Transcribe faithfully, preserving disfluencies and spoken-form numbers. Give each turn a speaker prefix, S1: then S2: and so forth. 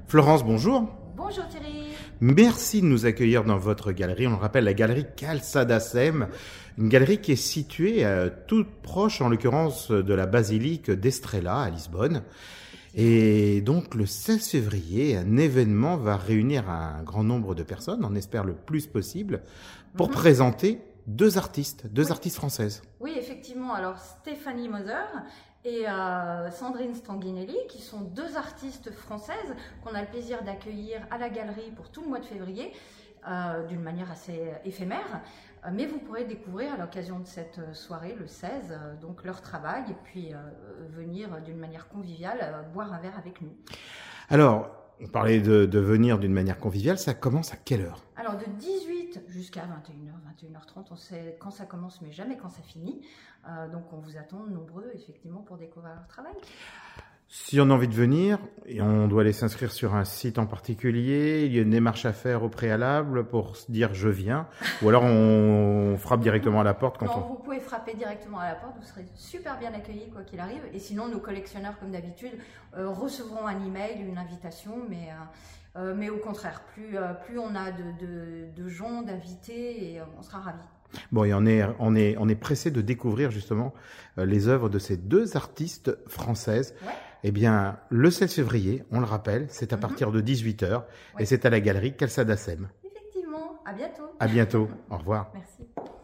S1: Florence, bonjour.
S2: Bonjour Thierry.
S1: Merci de nous accueillir dans votre galerie. On le rappelle, la galerie Calçadacem, une galerie qui est située euh, toute proche, en l'occurrence, de la basilique d'Estrela à Lisbonne. Et donc, le seize février, un événement va réunir un grand nombre de personnes, on espère le plus possible, pour mm-hmm. présenter deux artistes, deux oui. artistes françaises.
S2: Oui, effectivement. Alors, Stéphanie Moser et euh, Sandrine Stanguinelli, qui sont deux artistes françaises qu'on a le plaisir d'accueillir à la galerie pour tout le mois de février, euh, d'une manière assez éphémère. Euh, mais vous pourrez découvrir à l'occasion de cette soirée, le seize, euh, donc leur travail, et puis euh, venir d'une manière conviviale euh, boire un verre avec nous.
S1: Alors, on parlait de, de venir d'une manière conviviale, ça commence à quelle heure?
S2: Alors, de dix-huit jusqu'à vingt et une heures, vingt et une heures trente, on sait quand ça commence, mais jamais quand ça finit. Euh, donc, on vous attend nombreux, effectivement, pour découvrir leur travail.
S1: Si on a envie de venir, et on doit aller s'inscrire sur un site en particulier, il y a une démarche à faire au préalable pour se dire « je viens », ou alors on frappe directement à la porte quand
S2: non,
S1: on...
S2: vous pouvez frapper directement à la porte, vous serez super bien accueillis quoi qu'il arrive. Et sinon, nos collectionneurs, comme d'habitude, euh, recevront un email, une invitation, mais... Euh, Euh, mais au contraire, plus, euh, plus on a de, de, de gens, d'invités, et euh, on sera ravis.
S1: Bon, et on est, on est, on est pressé de découvrir justement euh, les œuvres de ces deux artistes françaises.
S2: Ouais.
S1: Eh bien, le seize février, on le rappelle, c'est à mm-hmm. partir de dix-huit heures, ouais. et c'est à la galerie Calçadacem.
S2: Effectivement, à bientôt.
S1: À bientôt, au revoir.
S2: Merci.